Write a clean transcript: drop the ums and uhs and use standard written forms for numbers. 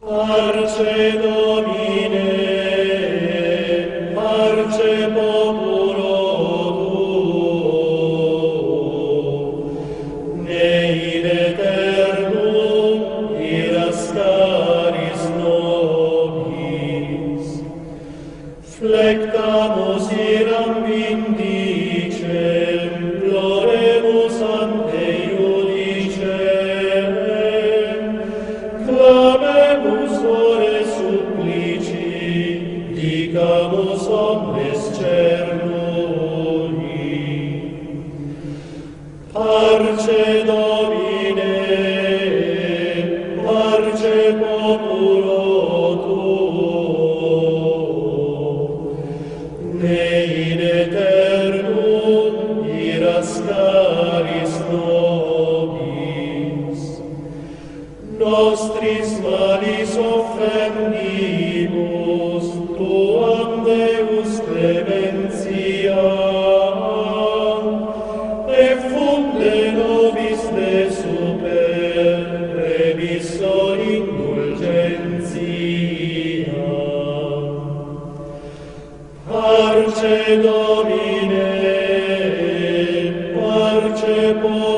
Parce Domine, parce populo tuo, nei in aeternum iras caris nobis, flectamus iram vindicem, ploremus ante iudicem, clamemus ore supplici, dicamus omnes cernui. Parce Domine, parce populo tuo, nei in aeternum iras caris nobis, nostris malis offendimus, tuam Deus clementia, effunde nobis de super remisso indulgentia. Parce Domine, parce